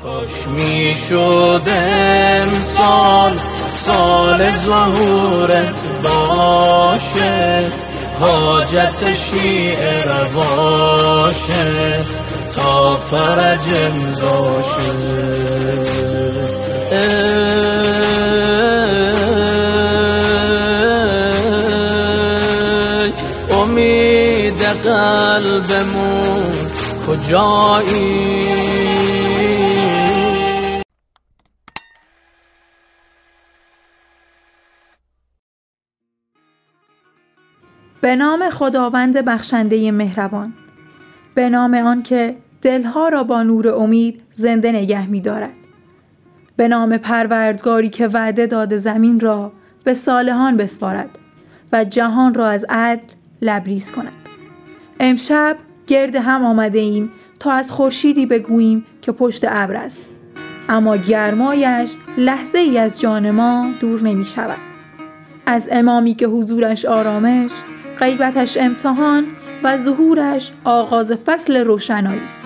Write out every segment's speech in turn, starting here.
کاش میشد امسال سال ظهورت باشه، حاجت شیعه باشه تا فرج امضاشه. امید قلبمون کجایی؟ به نام خداوند بخشنده مهربان، به نام آن که دلها را با نور امید زنده نگه می دارد، به نام پروردگاری که وعده داده زمین را به صالحان بسپارد و جهان را از عدل لبریز کند. امشب گرد هم آمده ایم تا از خورشیدی بگوییم که پشت ابر است، اما گرمایش لحظه ای از جان ما دور نمی شود. از امامی که حضورش آرامش، غیبتش امتحان و ظهورش آغاز فصل روشنایی است.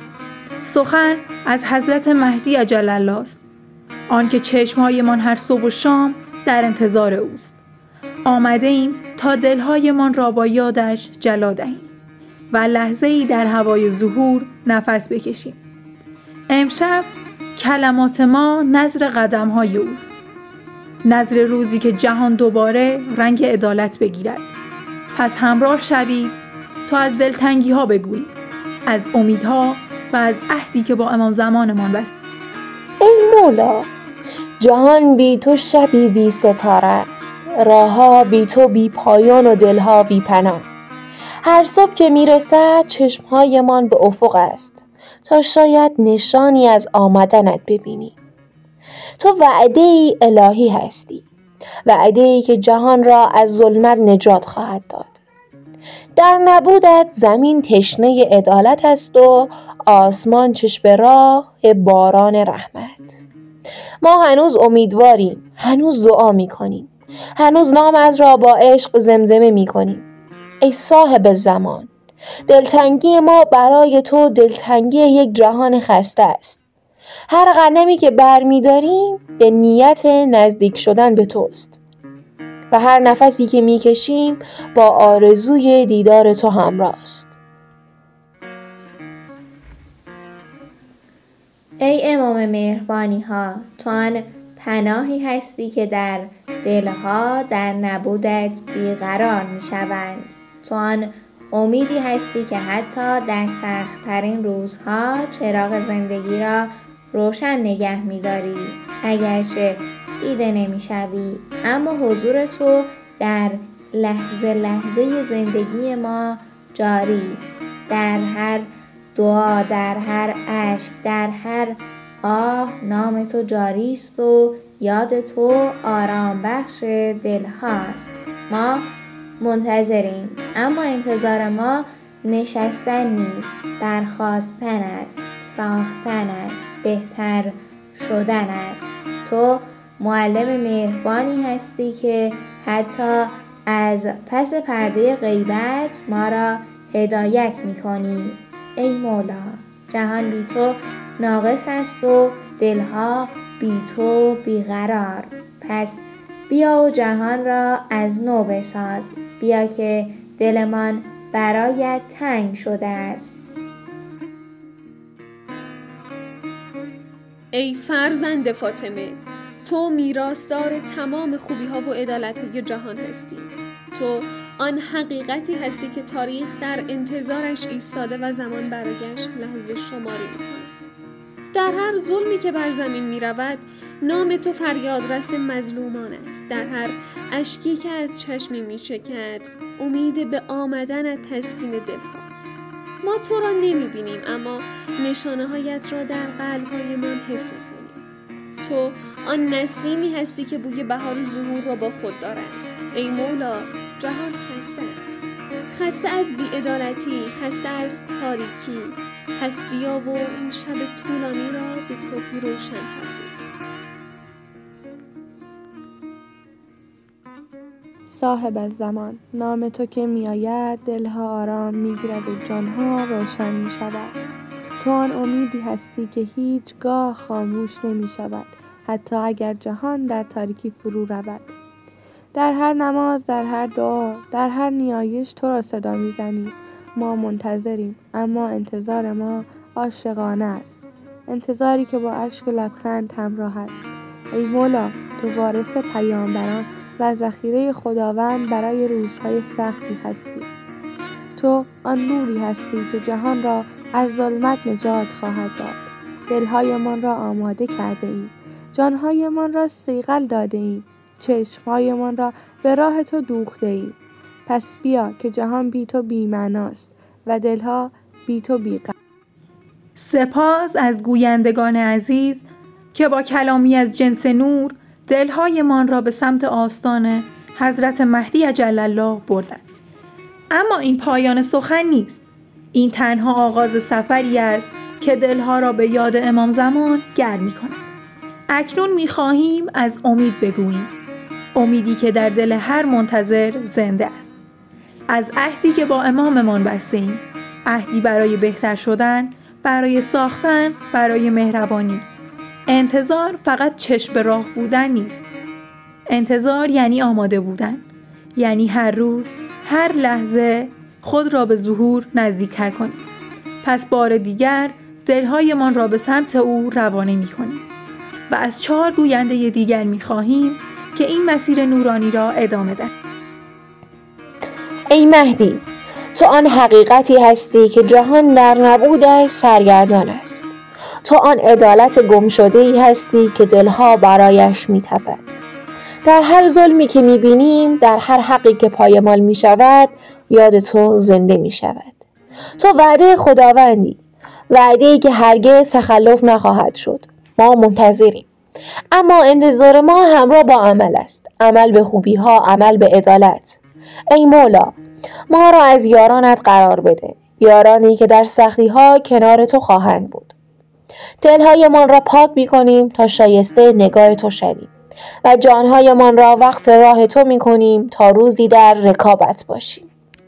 سخن از حضرت مهدی عجل الله است، آن که چشمهایمان هر صبح و شام در انتظار اوست. آمده ایم تا دلهایمان را با یادش جلا دهیم و لحظه‌ای در هوای ظهور نفس بکشیم. امشب کلمات ما نذر قدم‌های اوست، نذر روزی که جهان دوباره رنگ عدالت بگیرد. پس همراه شوید تا از دلتنگی ها بگوییم، از امیدها و از عهدی که با امام زمانمان بست. ای مولا، جهان بی تو شبی بی ستاره است، راهها بی تو بی پایان و دلها بی پناه. هر صبح که میرسد چشمهایمان به افق است تا شاید نشانی از آمدنت ببینیم. تو وعده‌ای الهی هستی، وعده‌ای که جهان را از ظلمت نجات خواهد داد. در نبودت زمین تشنه عدالت است و آسمان چشم راه باران رحمت. ما هنوز امیدواریم، هنوز دعا می‌کنیم، هنوز نامت را با عشق زمزمه می‌کنیم. ای صاحب زمان، دلتنگی ما برای تو دلتنگی یک جهان خسته است. هر قدمی که برمی‌داریم به نیت نزدیک شدن به توست و هر نفسی که می‌کشیم با آرزوی دیدار تو همراه است. ای امام مهربانی ها، تو آن پناهی هستی که در دلها در نبودت بیقرار می شوند. تو آن امیدی هستی که حتی در سخت‌ترین روزها چراغ زندگی را روشن نگه می داری. اگرچه دیده نمی شوی، اما حضور تو در لحظه لحظه زندگی ما جاری است. در هر دعا، در هر اشک، در هر آه نام تو جاری است و یاد تو آرام بخش دل هاست. ما منتظریم، اما انتظار ما نشستن نیست، برخاستن است، ساختن است، بهتر شدن است. تو معلم مهربانی هستی که حتی از پس پرده غیبت ما را هدایت می‌کنی. ای مولا، جهان بی تو ناقص است و دلها بی تو بیقرار. پس بیا و جهان را از نو بساز. بیا که دلمان برایت تنگ شده است. ای فرزند فاطمه، تو میراثدار تمام خوبی‌ها و عدالت‌های جهان هستی. تو آن حقیقتی هستی که تاریخ در انتظارش ایستاده و زمان برایش لحظه شماری می‌کند. در هر ظلمی که بر زمین می‌رود، نام تو فریادرس مظلومان است. در هر اشکی که از چشمی می‌چکد، امید به آمدنت تسکین دل‌هاست. ما تو را نمی‌بینیم، اما نشانه‌هایت را در قلب‌هایمان حس می‌کنیم. تو آن نسیمی هستی که بوی بهار ظهور را با خود دارد. ای مولا، جهان خسته است، خسته از بی‌عدالتی، خسته از تاریکی. پس بیا و این شب طولانی را به صبحی روشن تبدیل. صاحب الزمان، نام تو که می آید دلها آرام می گیرد و جانها روشن می شود. تو آن امیدی هستی که هیچگاه خاموش نمی شود، حتی اگر جهان در تاریکی فرو رود. در هر نماز، در هر دعا، در هر نیایش تو را صدا می زنیم. ما منتظریم، اما انتظار ما عاشقانه است. انتظاری که با اشک و لبخند همراه است. ای مولا، تو وارث پیامبران و ذخیره خداوند برای روزهای سختی هستی. تو آن نوری هستی که جهان را از ظلمت نجات خواهد داد. دلهایمان را آماده کرده ایم. جانهایمان را صیقل داده ایم. چشمهایمان را به راه تو دوخته ایم. پس بیا که جهان بی تو بی معناست و دلها بی تو بی غم. سپاس از گویندگان عزیز که با کلامی از جنس نور دلهایمان را به سمت آستان حضرت مهدی عجل الله بردند. اما این پایان سخن نیست. این تنها آغاز سفری است که دلها را به یاد امام زمان گرم می‌کند. اکنون می‌خواهیم از امید بگوییم. امیدی که در دل هر منتظر زنده است. از عهدی که با اماممان بسته‌ایم. عهدی برای بهتر شدن، برای ساختن، برای مهربانی. انتظار فقط چشم به راه بودن نیست. انتظار یعنی آماده بودن. یعنی هر روز، هر لحظه خود را به ظهور نزدیک‌تر کنیم. پس بار دیگر دلهایمان را به سمت او روانه می‌کنیم. و از 4 گوینده دیگر می‌خواهیم که این مسیر نورانی را ادامه دهند. ای مهدی، تو آن حقیقتی هستی که جهان در نبودش سرگردان است. تو آن عدالت گمشده‌ای هستی که دلها برایش می‌تپد. در هر ظلمی که می‌بینیم، در هر حقی که پایمال می‌شود، یاد تو زنده می‌شود. تو وعده خداوندی، وعده‌ای که هرگز تخلف نخواهد شد. ما منتظریم. اما انتظار ما همراه با عمل است. عمل به خوبی‌ها، عمل به عدالت. ای مولا، ما را از یارانت قرار بده. یارانی که در سختی‌ها کنار تو خواهند بود. دلهایمان را پاک می‌کنیم تا شایسته نگاه تو شویم و جانهایمان را وقف راه تو می‌کنیم تا روزی در رکابت باشیم.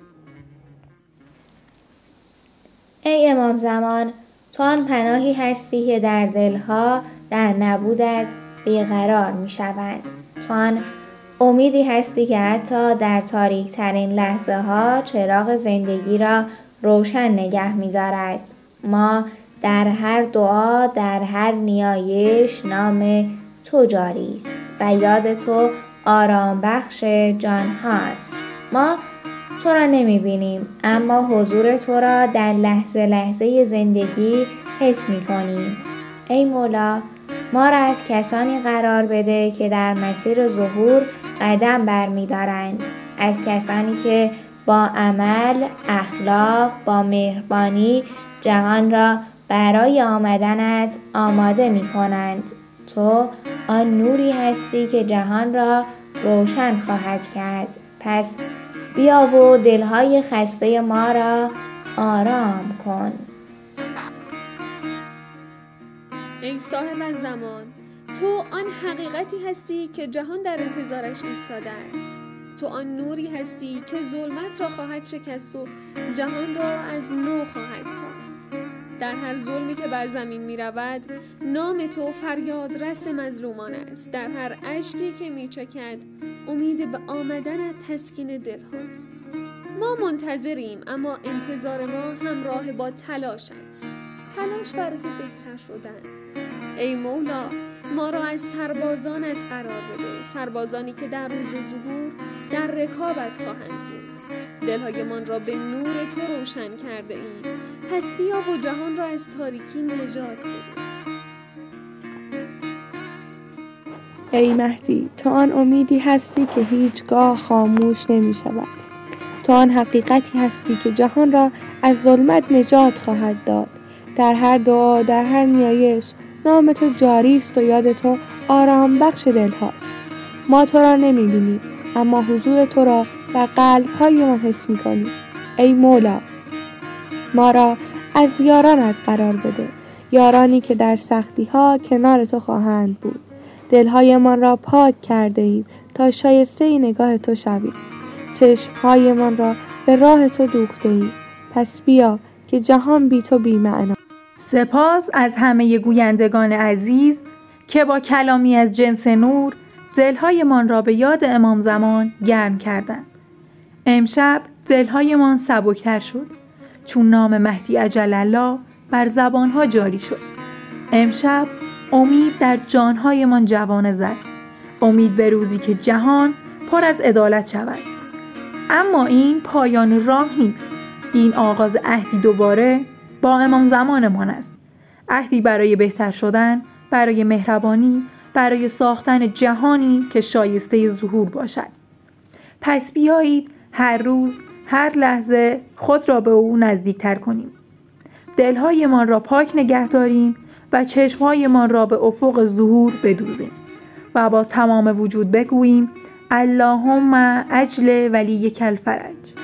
ای امام زمان، تو آن پناهی هستی که در دلها در نبودت بیقرار می‌شوند. تو آن امیدی هستی که حتی در تاریک ترین لحظه ها چراغ زندگی را روشن نگه می‌دارد. ما در هر دعا، در هر نیایش نام تو جاری است و یاد تو آرام بخش جان هاست. ما تو را نمی بینیم، اما حضور تو را در لحظه لحظه زندگی حس می کنیم. ای مولا، ما را از کسانی قرار بده که در مسیر ظهور قدم برمی دارند. از کسانی که با عمل، اخلاق، با مهربانی جهان را برای آمدنت آماده می کنند. تو آن نوری هستی که جهان را روشن خواهد کرد. پس بیا و دلهای خسته ما را آرام کن. ای صاحب الزمان، تو آن حقیقتی هستی که جهان در انتظارش ایستاده است. تو آن نوری هستی که ظلمت را خواهد شکست و جهان را از نو خواهد ساخت. در هر ظلمی که بر زمین می رود، نام تو فریاد رس مظلومان است. در هر اشکی که می چکد، امید به آمدنت تسکین دل هاست. ما منتظریم، اما انتظار ما همراه با تلاش است. تلاش برای بهتر شدن. ای مولا، ما را از سربازانت قرار بده. سربازانی که در روز ظهور در رکابت خواهند بود. دلهایمان را به نور تو روشن کرده ایم. پس بیا و جهان را از تاریکی نجات بده. ای مهدی، تو آن امیدی هستی که هیچگاه خاموش نمی شود. تو آن حقیقتی هستی که جهان را از ظلمت نجات خواهد داد. در هر دعا، در هر نیایش نام تو جاری است و یاد تو آرام بخش دل هاست. ما تو را نمی بینیم، اما حضور تو را در قلب های ما حس می کنیم. ای مولا، ما را از یارانت قرار بده. یارانی که در سختی ها کنار تو خواهند بود. دلهایمان را پاک کرده ایم تا شایسته نگاه تو شویم. چشمهایمان را به راه تو دوخته ایم. پس بیا که جهان بی تو بی معنا. سپاس از همه گویندگان عزیز که با کلامی از جنس نور دلهایمان را به یاد امام زمان گرم کردند. امشب دلهایمان سبکتر شد چون نام مهدی عجل الله بر زبانها جاری شد. امشب امید در جانهایمان جوانه زد. امید به روزی که جهان پر از عدالت شود. اما این پایان راه نیست. این آغاز عهدی دوباره با امام زمانمان است. عهدی برای بهتر شدن، برای مهربانی، برای ساختن جهانی که شایسته ظهور باشد. پس بیایید هر روز، هر لحظه خود را به او نزدیکتر کنیم. دلهایمان را پاک نگه داریم و چشمهایمان را به افق ظهور بدوزیم و با تمام وجود بگوییم اللهم اجل ولیک الفرج.